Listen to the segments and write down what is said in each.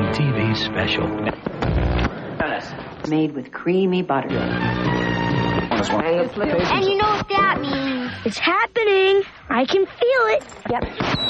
TV special. Made with creamy butter. And you know what that means. It's happening. I can feel it. Yep.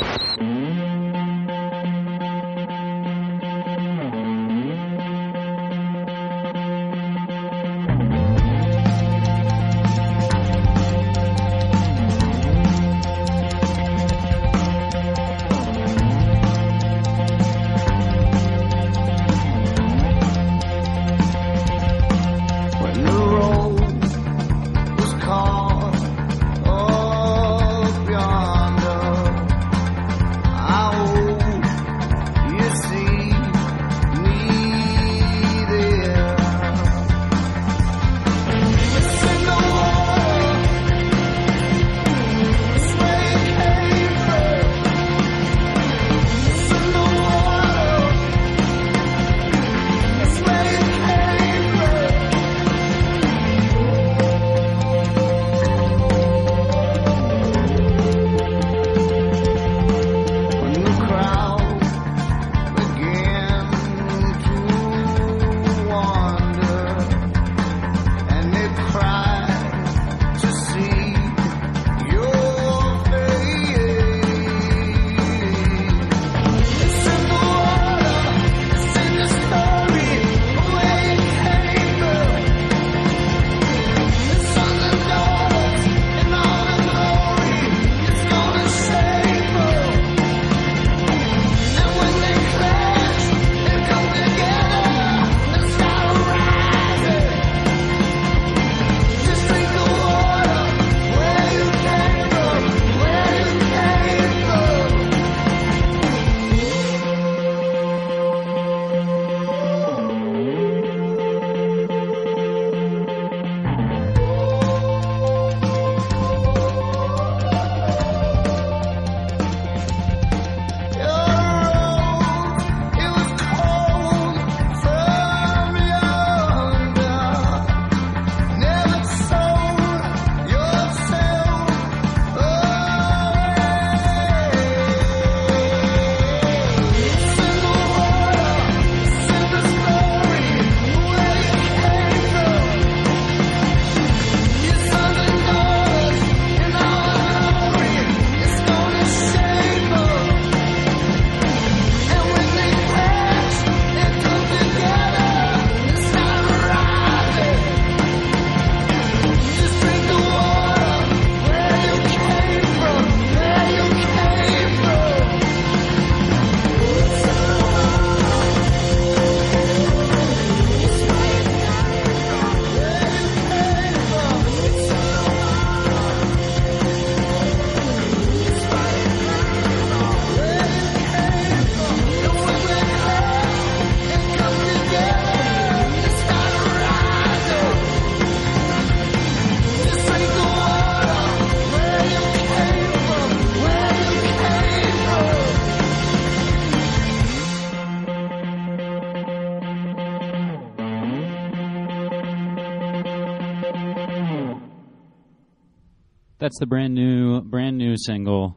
That's the brand new single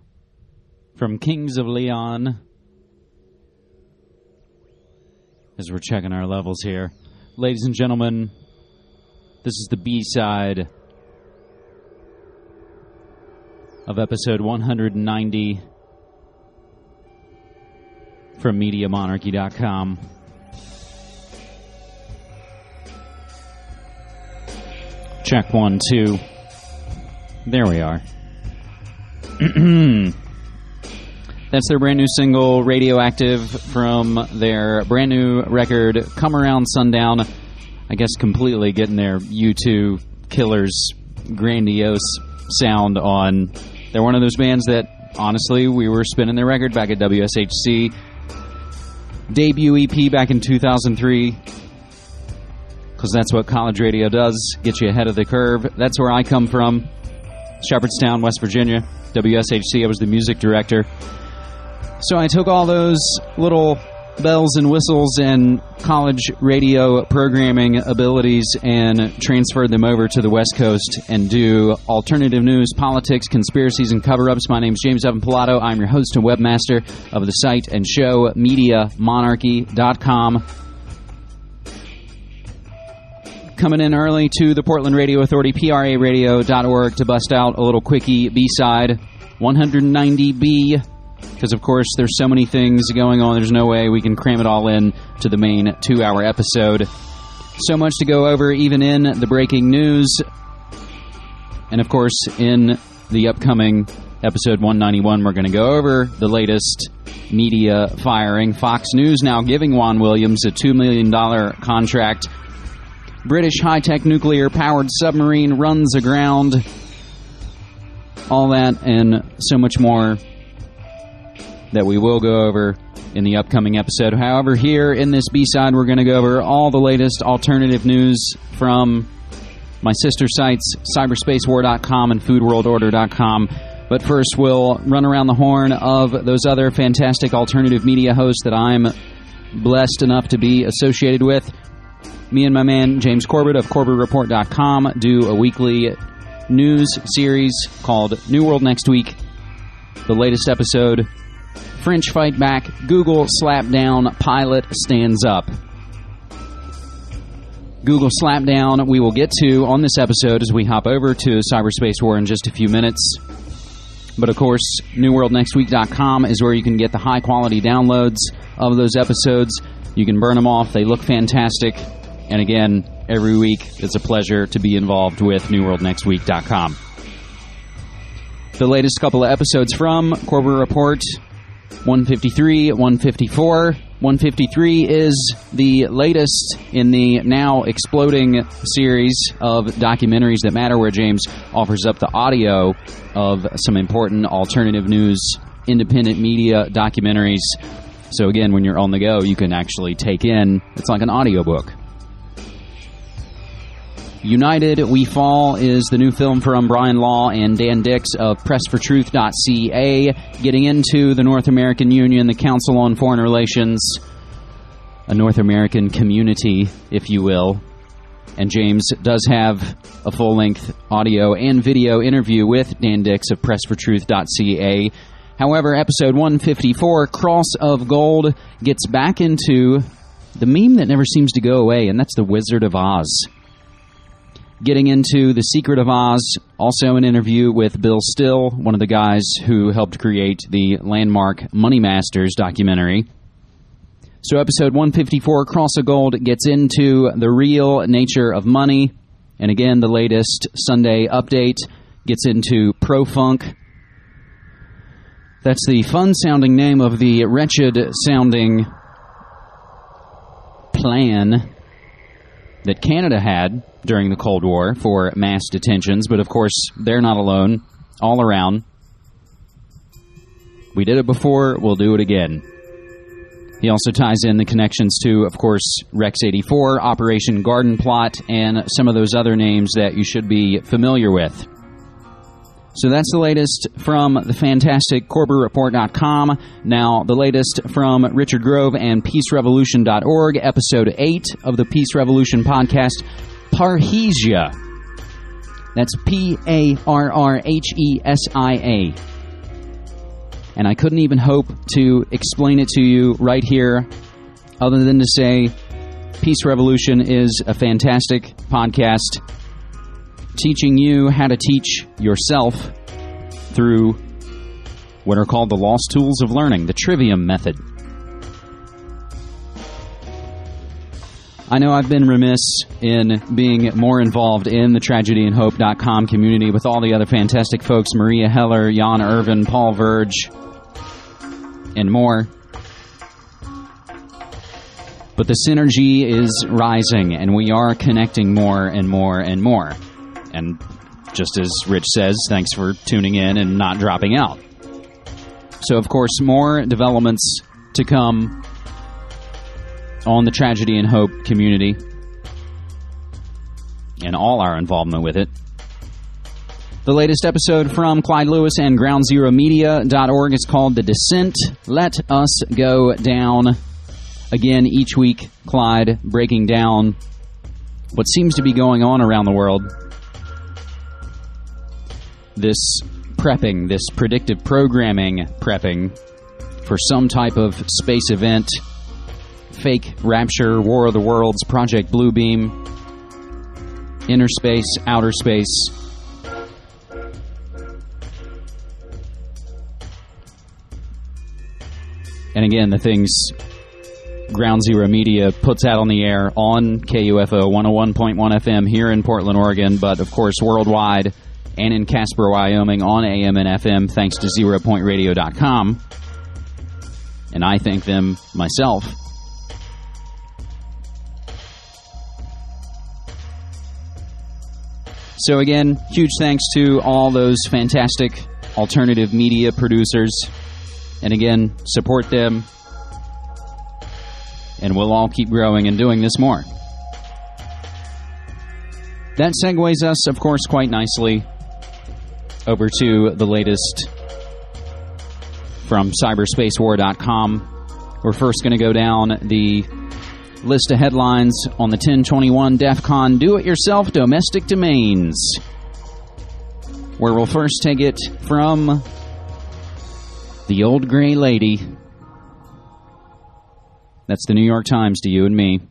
from Kings of Leon. As we're checking our levels here. Ladies and gentlemen, this is the B-side of episode 190 from MediaMonarchy.com. Check 1, 2. There we are. That's their brand new single, Radioactive, from their brand new record, Come Around Sundown. I guess completely getting their U2 Killers grandiose sound on. They're one of those bands that, honestly, we were spinning their record back at WSHC. Debut EP back in 2003. Because that's what college radio does, get you ahead of the curve. That's where I come from. Shepherdstown, West Virginia, WSHC. I was the music director. So I took all those little bells and whistles and college radio programming abilities and transferred them over to the West Coast and do alternative news, politics, conspiracies, and cover-ups. My name is James Evan Pilato. I'm your host and webmaster of the site and show, MediaMonarchy.com. Coming in early to the Portland Radio Authority, PRAradio.org, to bust out a little quickie B-side, 190B. Because, of course, there's so many things going on, there's no way we can cram it all in to the main 2-hour episode. So much to go over, even in the breaking news. And, of course, in the upcoming episode 191, we're going to go over the latest media firing. Fox News now giving Juan Williams a $2 million contract. British high-tech nuclear-powered submarine runs aground. All that and so much more that we will go over in the upcoming episode. However, here in this B-side, we're going to go over all the latest alternative news from my sister sites, cyberspacewar.com and foodworldorder.com. But first, we'll run around the horn of those other fantastic alternative media hosts that I'm blessed enough to be associated with. Me and my man, James Corbett of CorbettReport.com, do a weekly news series called New World Next Week. The latest episode, French Fight Back, Google Slapdown, Pilot Stands Up. Google Slapdown we will get to on this episode as we hop over to Cyberspace War in just a few minutes. But of course, NewWorldNextWeek.com is where you can get the high-quality downloads of those episodes. You can burn them off. They look fantastic. And again, every week it's a pleasure to be involved with NewWorldNextWeek.com. The latest couple of episodes from Corbett Report, 153, 154. 153 is the latest in the now exploding series of documentaries that matter, where James offers up the audio of some important alternative news, independent media documentaries. So again, when you're on the go, you can actually take in, it's like an audiobook. United We Fall is the new film from Brian Law and Dan Dix of PressForTruth.ca, getting into the North American Union, the Council on Foreign Relations, a North American community, if you will. And James does have a full-length audio and video interview with Dan Dix of PressForTruth.ca. However, episode 154, Cross of Gold, gets back into the meme that never seems to go away, and that's the Wizard of Oz. Getting into The Secret of Oz, also an interview with Bill Still, one of the guys who helped create the landmark Money Masters documentary. So episode 154, Cross of Gold, gets into the real nature of money. And again, the latest Sunday update gets into Pro-Funk. That's the fun-sounding name of the wretched-sounding plan that Canada had during the Cold War for mass detentions, but of course, they're not alone. All around. We did it before, we'll do it again. He also ties in the connections to, of course, Rex 84, Operation Garden Plot, and some of those other names that you should be familiar with. So that's the latest from the fantastic CorbettReport.com. Now, the latest from Richard Grove and PeaceRevolution.org, episode 8 of the Peace Revolution podcast, Parrhesia. That's Parrhesia. And I couldn't even hope to explain it to you right here, other than to say Peace Revolution is a fantastic podcast teaching you how to teach yourself through what are called the lost tools of learning, the Trivium method. I know I've been remiss in being more involved in the TragedyandHope.com community with all the other fantastic folks, Maria Heller, Jan Irvin, Paul Verge, and more. But the synergy is rising, and we are connecting more and more and more. And just as Rich says, thanks for tuning in and not dropping out. So, of course, more developments to come on the Tragedy and Hope community and all our involvement with it. The latest episode from Clyde Lewis and GroundZeroMedia.org is called The Descent. Let us go down. Again, each week, Clyde breaking down what seems to be going on around the world. This prepping, this predictive programming prepping for some type of space event, fake Rapture, War of the Worlds, Project Bluebeam, inner space, outer space. And again, the things Ground Zero Media puts out on the air on KUFO 101.1 FM here in Portland, Oregon, but of course worldwide and in Casper, Wyoming on AM and FM thanks to ZeroPointRadio.com. And I thank them myself. So again, huge thanks to all those fantastic alternative media producers. And again, support them. And we'll all keep growing and doing this more. That segues us, of course, quite nicely over to the latest from cyberspacewar.com. We're first going to go down the list of headlines on the 1021 DEF CON Do-It-Yourself Domestic Domains, where we'll first take it from the old gray lady. That's the New York Times to you and me.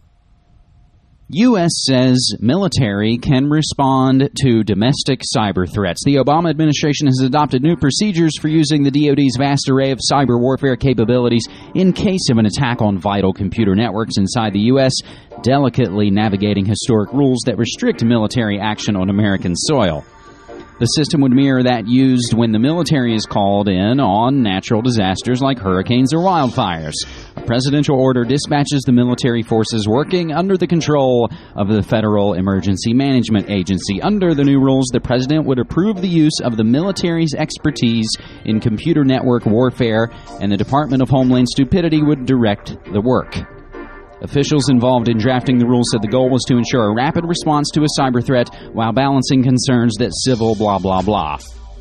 U.S. says military can respond to domestic cyber threats. The Obama administration has adopted new procedures for using the DoD's vast array of cyber warfare capabilities in case of an attack on vital computer networks inside the U.S., delicately navigating historic rules that restrict military action on American soil. The system would mirror that used when the military is called in on natural disasters like hurricanes or wildfires. A presidential order dispatches the military forces working under the control of the Federal Emergency Management Agency. Under the new rules, the president would approve the use of the military's expertise in computer network warfare, and the Department of Homeland Stupidity would direct the work. Officials involved in drafting the rules said the goal was to ensure a rapid response to a cyber threat while balancing concerns that civil blah blah blah.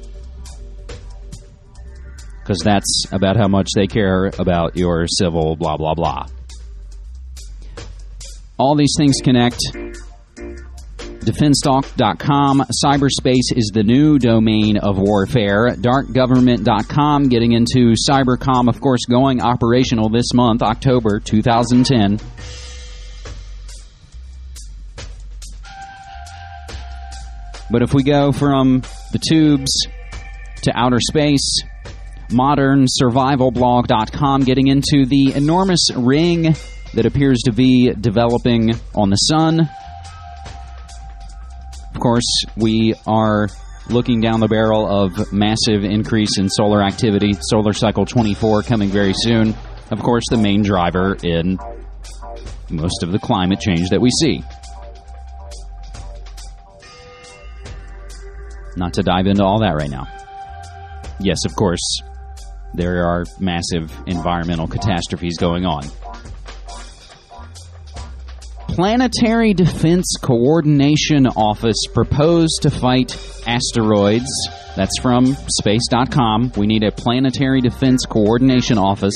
Because that's about how much they care about your civil blah blah blah. All these things connect. DefenseTalk.com. Cyberspace is the new domain of warfare. DarkGovernment.com getting into Cybercom, of course, going operational this month, October 2010. But if we go from the tubes to outer space, ModernSurvivalBlog.com getting into the enormous ring that appears to be developing on the sun. Of course, we are looking down the barrel of massive increase in solar activity. Solar Cycle 24 coming very soon. Of course, the main driver in most of the climate change that we see. Not to dive into all that right now. Yes, of course, there are massive environmental catastrophes going on. Planetary Defense Coordination Office proposed to fight asteroids. That's from space.com. We need a Planetary Defense Coordination Office.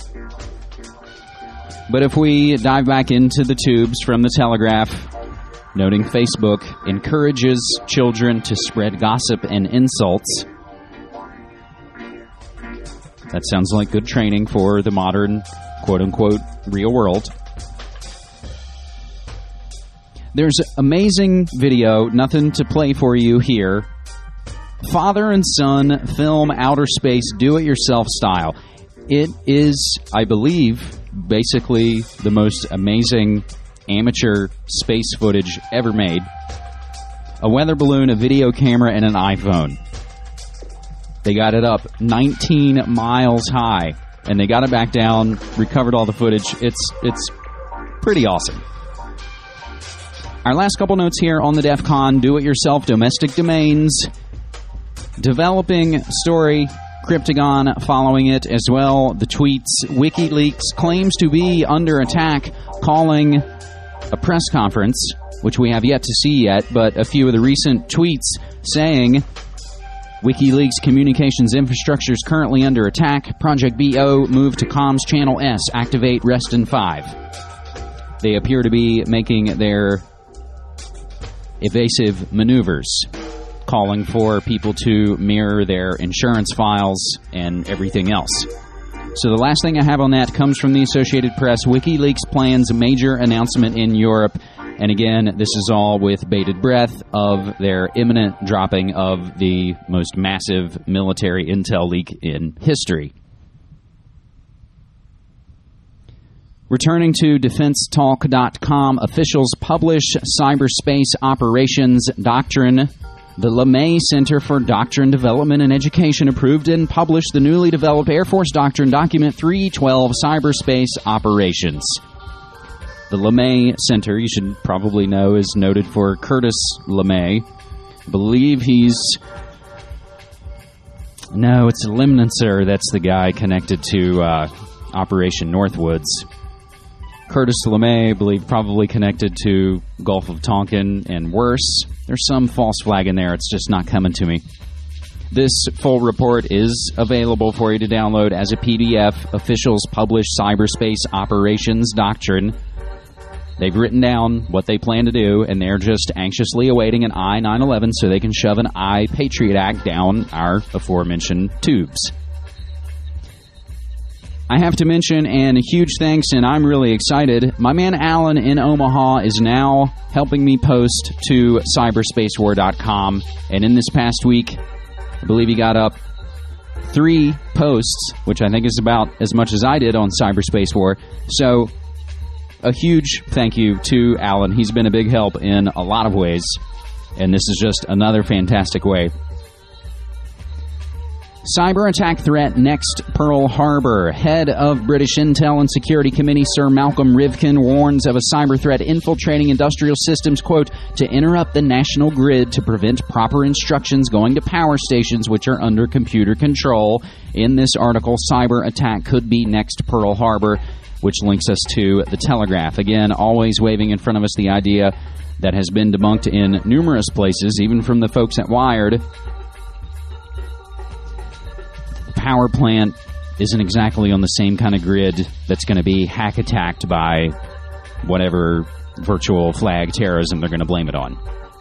But if we dive back into the tubes from the Telegraph, noting Facebook encourages children to spread gossip and insults. That sounds like good training for the modern, quote-unquote, real world. There's amazing video, nothing to play for you here. Father and son film outer space do-it-yourself style. It is, I believe, basically the most amazing amateur space footage ever made. A weather balloon, a video camera, and an iPhone. They got it up 19 miles high, and they got it back down, recovered all the footage. It's pretty awesome. Our last couple notes here on the DEF CON Do-It-Yourself Domestic Domains. Developing story, Cryptagon following it as well. The tweets, WikiLeaks claims to be under attack, calling a press conference, which we have yet to see yet, but a few of the recent tweets saying WikiLeaks communications infrastructure is currently under attack. Project BO, move to comms channel S, activate Reston 5. They appear to be making their evasive maneuvers, calling for people to mirror their insurance files and everything else. So the last thing I have on that comes from the Associated Press. WikiLeaks plans a major announcement in Europe. And again, this is all with bated breath of their imminent dropping of the most massive military intel leak in history. Returning to DefenseTalk.com, officials publish cyberspace operations doctrine. The LeMay Center for Doctrine Development and Education approved and published the newly developed Air Force Doctrine Document 312, Cyberspace Operations. The LeMay Center, you should probably know, is noted for Curtis LeMay. I believe he's... No, it's Lemnitzer. That's the guy connected to Operation Northwoods. Curtis LeMay, I believe, probably connected to Gulf of Tonkin and worse. There's some false flag in there. It's just not coming to me. This full report is available for you to download as a PDF. Officials publish Cyberspace Operations Doctrine. They've written down what they plan to do, and they're just anxiously awaiting an I-911 so they can shove an I-Patriot Act down our aforementioned tubes. I have to mention, and a huge thanks, and I'm really excited, my man Alan in Omaha is now helping me post to cyberspacewar.com, and in this past week, I believe he got up 3 posts, which I think is about as much as I did on Cyberspace War. So, a huge thank you to Alan. He's been a big help in a lot of ways, and this is just another fantastic way. Cyber attack threat next Pearl Harbor. Head of British Intel and Security Committee Sir Malcolm Rivkin warns of a cyber threat infiltrating industrial systems, quote, to interrupt the national grid to prevent proper instructions going to power stations which are under computer control. In this article, cyber attack could be next Pearl Harbor, which links us to The Telegraph. Again, always waving in front of us the idea that has been debunked in numerous places, even from the folks at Wired. Power plant isn't exactly on the same kind of grid that's going to be hack attacked by whatever virtual flag terrorism they're going to blame it on.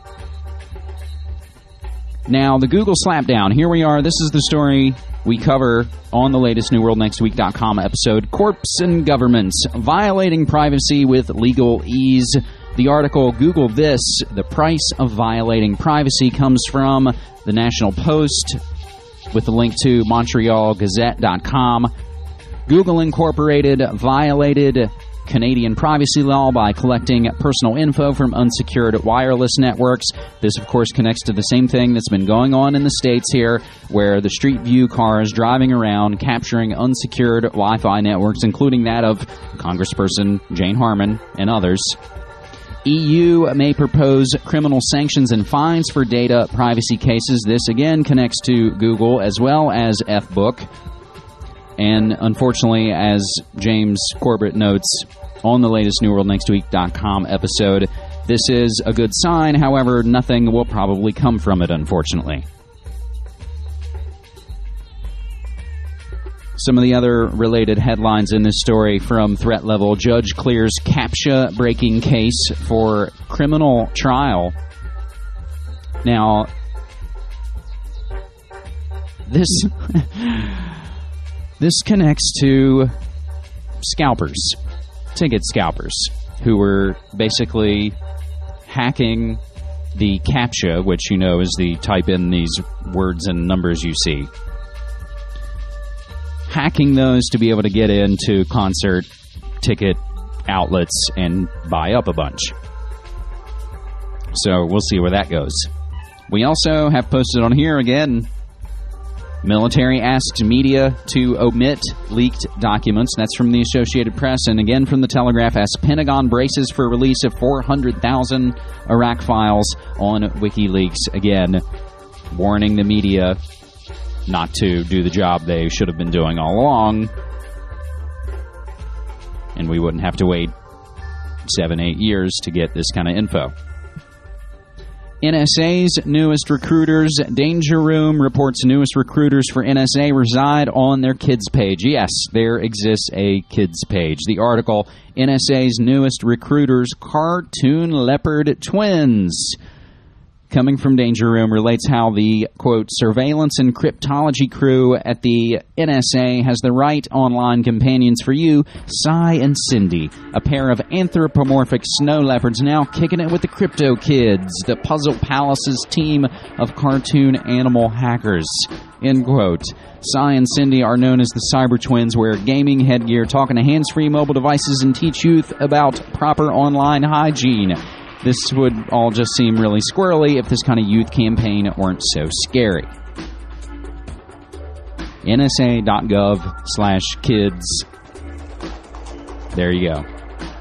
Now, the Google slapdown. Here we are. This is the story we cover on the latest NewWorldNextWeek.com episode. Corps and governments violating privacy with legal ease. The article, Google This, the price of violating privacy, comes from the National Post, with the link to MontrealGazette.com. Google Incorporated violated Canadian privacy law by collecting personal info from unsecured wireless networks. This, of course, connects to the same thing that's been going on in the States here, where the Street View cars driving around capturing unsecured Wi-Fi networks, including that of Congressperson Jane Harman and others. EU may propose criminal sanctions and fines for data privacy cases. This, again, connects to Google as well as F-Book. And unfortunately, as James Corbett notes on the latest NewWorldNextWeek.com episode, this is a good sign. However, nothing will probably come from it, unfortunately. Some of the other related headlines in this story from Threat Level. Judge clears CAPTCHA-breaking case for criminal trial. Now, this connects to scalpers, ticket scalpers, who were basically hacking the CAPTCHA, which you know is the type in these words and numbers you see. Hacking those to be able to get into concert ticket outlets and buy up a bunch. So we'll see where that goes. We also have posted on here again, military asks media to omit leaked documents. That's from the Associated Press, and again from the Telegraph, as Pentagon braces for release of 400,000 Iraq files on WikiLeaks. Again, warning the media not to do the job they should have been doing all along, and we wouldn't have to wait 7-8 years to get this kind of info. NSA's newest recruiters. Danger Room reports newest recruiters for NSA reside on their kids page. Yes, there exists a kids page. The article, NSA's newest recruiters, cartoon leopard twins. Coming from Danger Room, relates how the, quote, surveillance and cryptology crew at the NSA has the right online companions for you, Cy and Cindy, a pair of anthropomorphic snow leopards now kicking it with the Crypto Kids, the Puzzle Palace's team of cartoon animal hackers, end quote. Cy and Cindy are known as the Cyber Twins, wear gaming headgear, talking to hands-free mobile devices, and teach youth about proper online hygiene. This would all just seem really squirrely if this kind of youth campaign weren't so scary. NSA.gov/kids. There you go.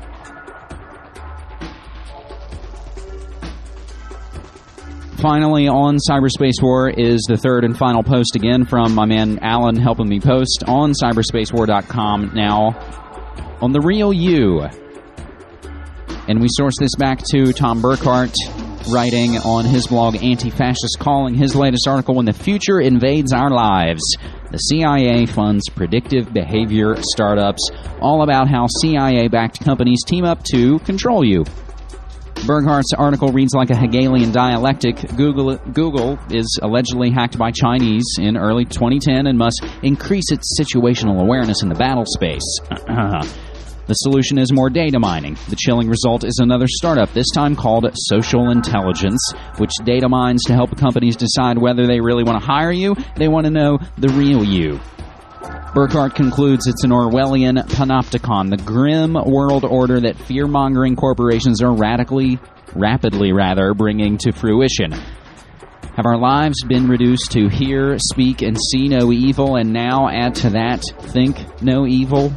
Finally, on Cyberspace War is the third and final post again from my man Alan helping me post on cyberspacewar.com now on the real you. And we source this back to Tom Burkhart, writing on his blog Anti-Fascist, calling his latest article, When the Future Invades Our Lives. The CIA funds predictive behavior startups, all about how CIA-backed companies team up to control you. Burghart's article reads like a Hegelian dialectic. Google is allegedly hacked by Chinese in early 2010 and must increase its situational awareness in the battle space. The solution is more data mining. The chilling result is another startup, this time called Social Intelligence, which data mines to help companies decide whether they really want to hire you. They want to know the real you. Burkhart concludes it's an Orwellian panopticon, the grim world order that fear-mongering corporations are rapidly bringing to fruition. Have our lives been reduced to hear, speak, and see no evil, and now add to that, think no evil?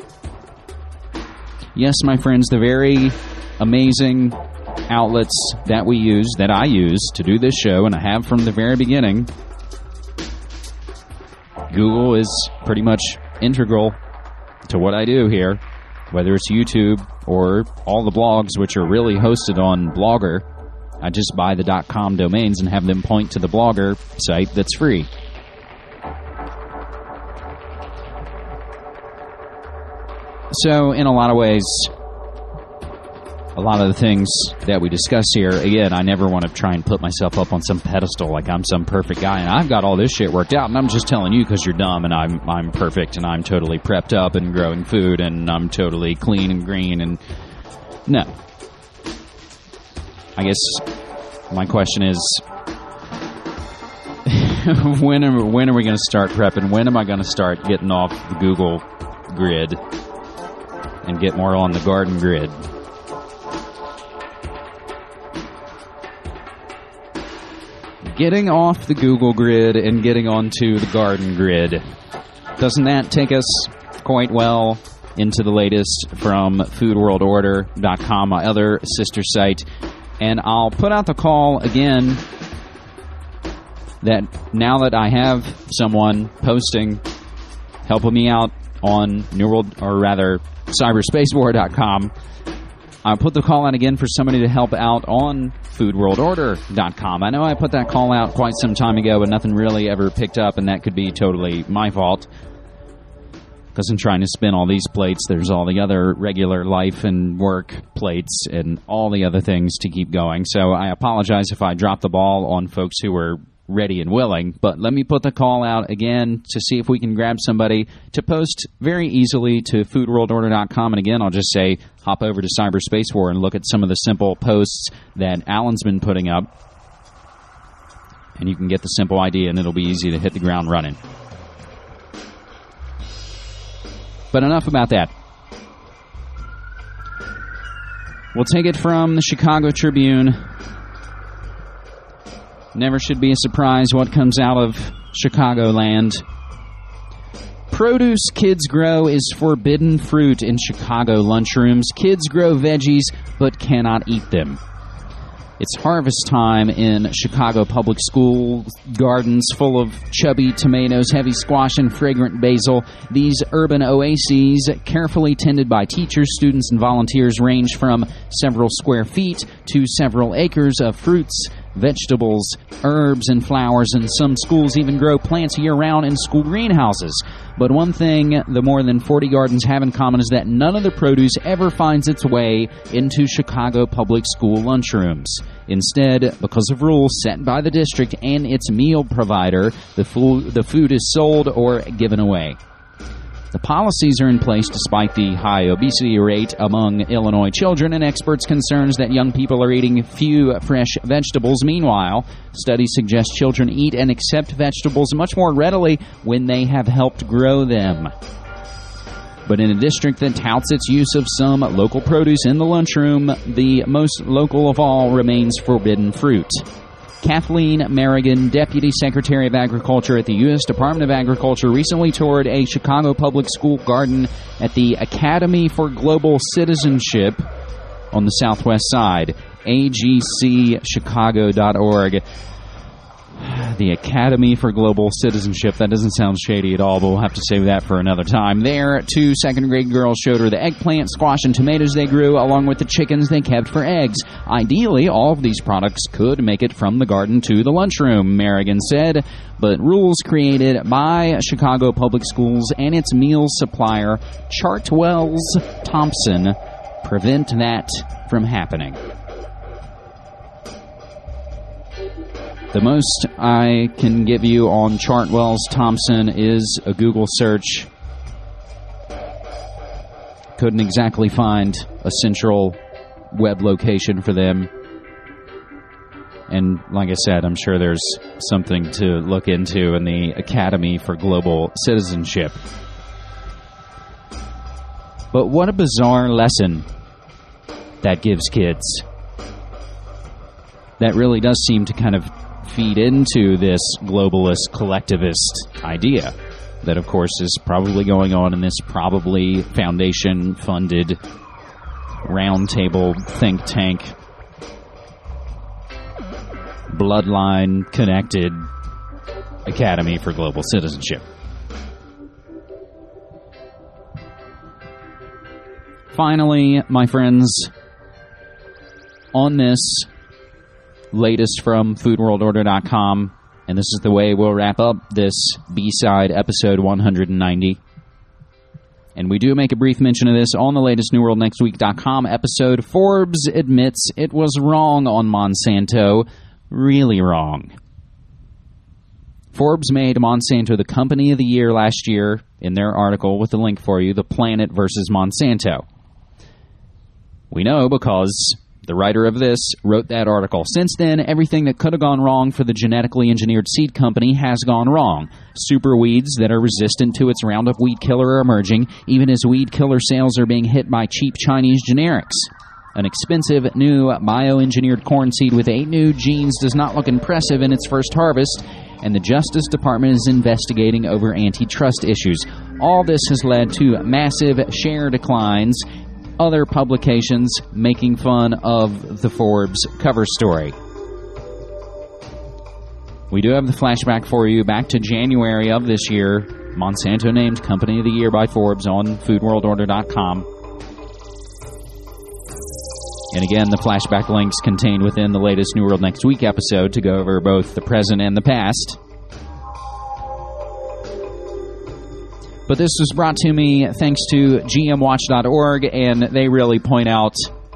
Yes, my friends, the very amazing outlets that I use to do this show, and I have from the very beginning, Google is pretty much integral to what I do here, whether it's YouTube or all the blogs, which are really hosted on Blogger. I just buy the .com domains and have them point to the Blogger site that's free. So, in a lot of ways, a lot of the things that we discuss here, again, I never want to try and put myself up on some pedestal like I'm some perfect guy, and I've got all this shit worked out, and I'm just telling you because you're dumb, and I'm perfect, and I'm totally prepped up and growing food, and I'm totally clean and green, and no. I guess my question is, when are we going to start prepping? When am I going to start getting off the Google grid and get more on the garden grid? Getting off the Google grid and getting onto the garden grid. Doesn't that take us quite well into the latest from foodworldorder.com, my other sister site? And I'll put out the call again that now that I have someone posting, helping me out on cyberspacewar.com, I'll put the call out again for somebody to help out on foodworldorder.com. I know I put that call out quite some time ago, but nothing really ever picked up, and that could be totally my fault. Because I'm trying to spin all these plates, there's all the other regular life and work plates and all the other things to keep going. So I apologize if I dropped the ball on folks who were ready and willing, but let me put the call out again to see if we can grab somebody to post very easily to foodworldorder.com. And again, I'll just say, hop over to Cyberspace War and look at some of the simple posts that Alan's been putting up, and you can get the simple idea, and it'll be easy to hit the ground running. But enough about that. We'll take it from the Chicago Tribune. Never should be a surprise what comes out of Chicagoland. Produce kids grow is forbidden fruit in Chicago lunchrooms. Kids grow veggies but cannot eat them. It's harvest time in Chicago public school gardens full of chubby tomatoes, heavy squash, and fragrant basil. These urban oases, carefully tended by teachers, students, and volunteers, range from several square feet to several acres of fruits, vegetables, herbs, and flowers, and some schools even grow plants year-round in school greenhouses. But one thing the more than 40 gardens have in common is that none of the produce ever finds its way into Chicago public school lunchrooms. Instead, because of rules set by the district and its meal provider, the food is sold or given away. The policies are in place despite the high obesity rate among Illinois children and experts' concerns that young people are eating few fresh vegetables. Meanwhile, studies suggest children eat and accept vegetables much more readily when they have helped grow them. But in a district that touts its use of some local produce in the lunchroom, the most local of all remains forbidden fruit. Kathleen Merrigan, Deputy Secretary of Agriculture at the U.S. Department of Agriculture, recently toured a Chicago public school garden at the Academy for Global Citizenship on the Southwest Side, agcchicago.org. The Academy for Global Citizenship. That doesn't sound shady at all, but we'll have to save that for another time. There, 2 second-grade girls showed her the eggplant, squash, and tomatoes they grew, along with the chickens they kept for eggs. Ideally, all of these products could make it from the garden to the lunchroom, Merrigan said, but rules created by Chicago Public Schools and its meals supplier, Chartwells Thompson, prevent that from happening. The most I can give you on Chartwells Thompson is a Google search. Couldn't exactly find a central web location for them. And like I said, I'm sure there's something to look into in the Academy for Global Citizenship. But what a bizarre lesson that gives kids. That really does seem to kind of feed into this globalist collectivist idea that, of course, is probably going on in this probably foundation-funded roundtable think tank, bloodline-connected Academy for Global Citizenship. Finally, my friends, on this latest from foodworldorder.com, and this is the way we'll wrap up this B-side episode 190. And we do make a brief mention of this on the latest newworldnextweek.com episode. Forbes admits it was wrong on Monsanto, really wrong. Forbes made Monsanto the company of the year last year in their article with the link for you, The Planet versus Monsanto. We know because the writer of this wrote that article. Since then, everything that could have gone wrong for the genetically engineered seed company has gone wrong. Super weeds that are resistant to its Roundup weed killer are emerging, even as weed killer sales are being hit by cheap Chinese generics. An expensive new bioengineered corn seed with 8 new genes does not look impressive in its first harvest, and the Justice Department is investigating over antitrust issues. All this has led to massive share declines. Other publications making fun of the Forbes cover story. We do have the flashback for you back to January of this year. Monsanto named Company of the Year by Forbes on foodworldorder.com. And again, the flashback links contained within the latest New World Next Week episode to go over both the present and the past. But this was brought to me thanks to gmwatch.org, and they really point out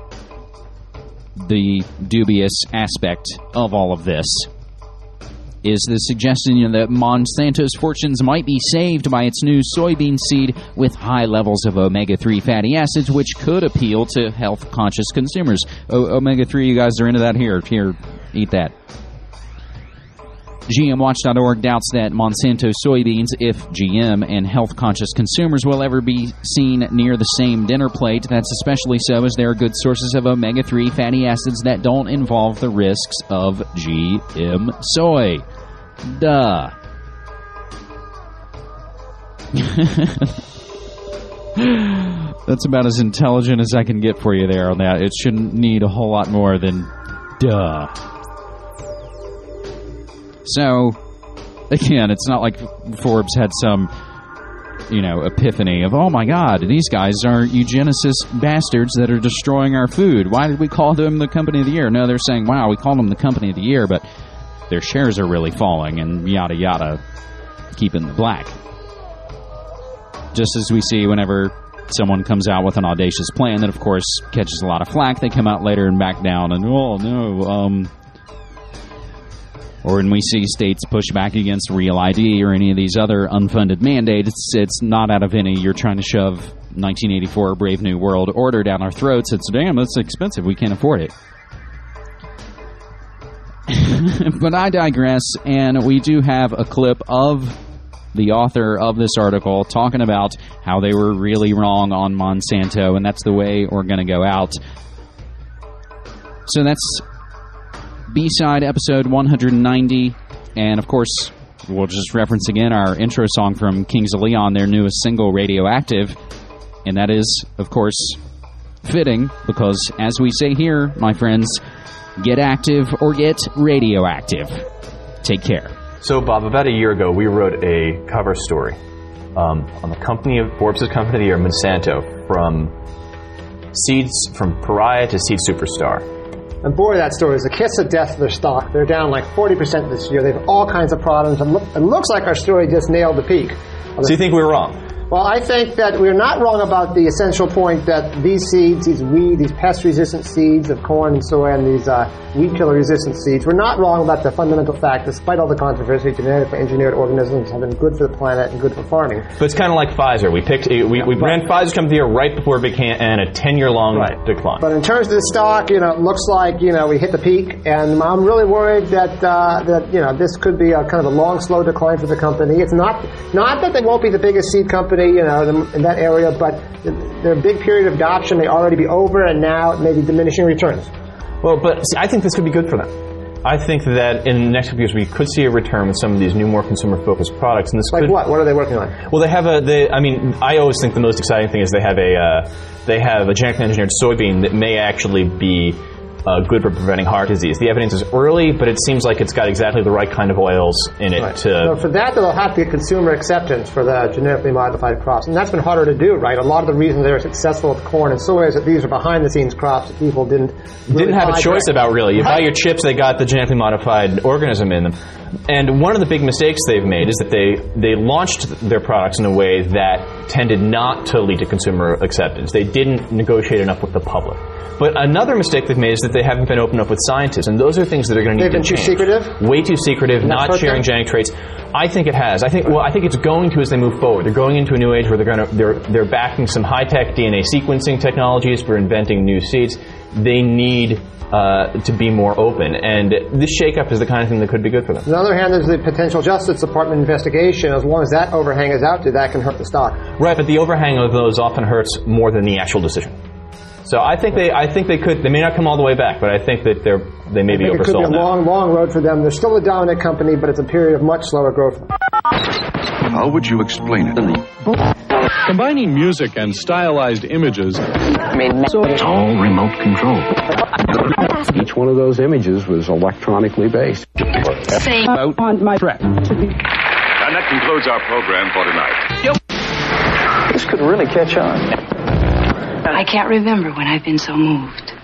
the dubious aspect of all of this. Is the suggestion that Monsanto's fortunes might be saved by its new soybean seed with high levels of omega-3 fatty acids, which could appeal to health-conscious consumers. Omega-3, you guys are into that? Here, eat that. GMWatch.org doubts that Monsanto soybeans, if GM and health-conscious consumers will ever be seen near the same dinner plate. That's especially so as there are good sources of omega-3 fatty acids that don't involve the risks of GM soy. Duh. That's about as intelligent as I can get for you there on that. It shouldn't need a whole lot more than duh. So, again, it's not like Forbes had some epiphany of, oh my God, these guys are eugenicist bastards that are destroying our food. Why did we call them the company of the year? No, they're saying, wow, we called them the company of the year, but their shares are really falling and yada yada, keeping the black. Just as we see whenever someone comes out with an audacious plan that, of course, catches a lot of flack, they come out later and back down and, oh, no, or when we see states push back against Real ID or any of these other unfunded mandates, it's not out of any, you're trying to shove 1984 Brave New World Order down our throats. It's, damn, that's expensive, we can't afford it. But I digress, and we do have a clip of the author of this article talking about how they were really wrong on Monsanto, and that's the way we're going to go out. So that's B-side episode 190, and of course, we'll just reference again our intro song from Kings of Leon, their newest single, Radioactive, and that is, of course, fitting, because as we say here, my friends, get active or get radioactive. Take care. So, Bob, about a year ago, we wrote a cover story on the Forbes' Company of the Year, Monsanto, from pariah to seed superstar. And boy, that story is a kiss of death to their stock. They're down like 40% this year. They have all kinds of problems. It looks like our story just nailed the peak. So you think we were wrong? Well, I think that we're not wrong about the essential point that these seeds, these pest-resistant seeds of corn and soy and these weed killer-resistant seeds, we're not wrong about the fundamental fact, despite all the controversy, genetically engineered organisms have been good for the planet and good for farming. But it's kind of like Pfizer. We ran Pfizer's Company of the Year right before it began a 10-year-long decline. But in terms of the stock, it looks like, we hit the peak, and I'm really worried that this could be a kind of a long, slow decline for the company. It's not that they won't be the biggest seed company, in that area, but their big period of adoption may already be over, and now it may be diminishing returns. Well, but see, I think this could be good for them. I think that in the next few years we could see a return with some of these new, more consumer-focused products. And this like what? What are they working on? Well, I always think the most exciting thing is they have a genetically engineered soybean that may actually be good for preventing heart disease. The evidence is early, but it seems like it's got exactly the right kind of oils in it. So for that, they'll have to get consumer acceptance for the genetically modified crops. And that's been harder to do, right? A lot of the reasons they're successful with corn and soy is that these are behind-the-scenes crops that people didn't have a choice about, really. You buy your chips, they got the genetically modified organism in them. And one of the big mistakes they've made is that they launched their products in a way that tended not to lead to consumer acceptance. They didn't negotiate enough with the public. But another mistake they've made is that they haven't been open up with scientists, and those are things that are going to need to change. They've been too secretive? Way too secretive, not sharing genetic traits. I think it has. I think it's going to as they move forward. They're going into a new age where they're backing some high-tech DNA sequencing technologies for inventing new seeds. They need to be more open, and this shakeup is the kind of thing that could be good for them. On the other hand, there's the potential Justice Department investigation. As long as that overhang is out there, that can hurt the stock. Right, but the overhang of those often hurts more than the actual decision. So I think they could. They may not come all the way back, but I think that they may be oversold. It could be a long, long road for them. They're still a dominant company, but it's a period of much slower growth. How would you explain it? Combining music and stylized images. It's all remote control. Each one of those images was electronically based. Out on my track. And that concludes our program for tonight. This could really catch on. I can't remember when I've been so moved.